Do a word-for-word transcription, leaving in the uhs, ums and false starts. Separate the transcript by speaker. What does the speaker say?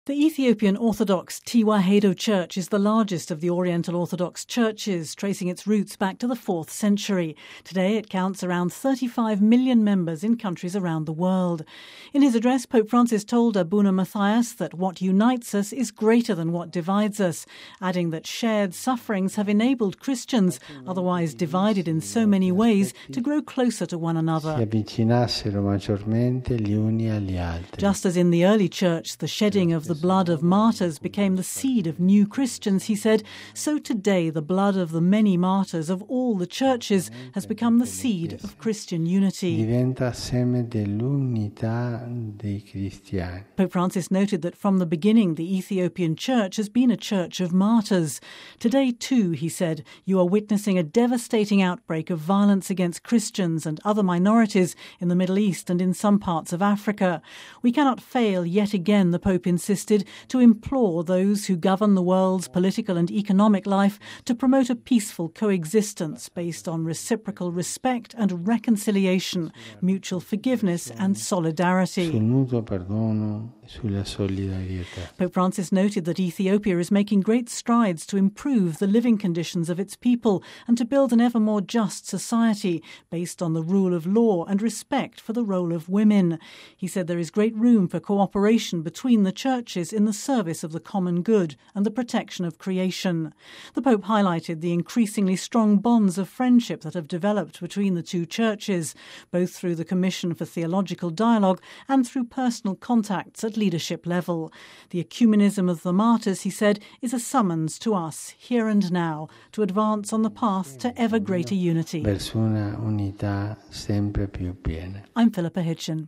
Speaker 1: The Ethiopian Orthodox Tewahedo Church is the largest of the Oriental Orthodox churches, tracing its roots back to the fourth century. Today it counts around thirty-five million members in countries around the world. In his address, Pope Francis told Abuna Matthias that what unites us is greater than what divides us, adding that shared sufferings have enabled Christians, otherwise divided in so many ways, to grow closer to one another. Just as in the early church, the shedding of the blood of martyrs became the seed of new Christians, he said, so today the blood of the many martyrs of all the churches has become the seed of Christian unity. Pope Francis noted that from the beginning the Ethiopian church has been a church of martyrs. Today too, he said, you are witnessing a devastating outbreak of violence against Christians and other minorities in the Middle East and in some parts of Africa. We cannot fail yet again, the Pope insisted, to implore those who govern the world's political and economic life to promote a peaceful coexistence based on reciprocal respect and reconciliation, mutual forgiveness and solidarity. Pope Francis noted that Ethiopia is making great strides to improve the living conditions of its people and to build an ever more just society based on the rule of law and respect for the role of women. He said there is great room for cooperation between the churches in the service of the common good and the protection of creation. The Pope highlighted the increasingly strong bonds of friendship that have developed between the two churches, both through the Commission for Theological Dialogue and through personal contacts at leadership level. The ecumenism of the martyrs, he said, is a summons to us, here and now, to advance on the path to ever greater unity. I'm Philippa Hitchin.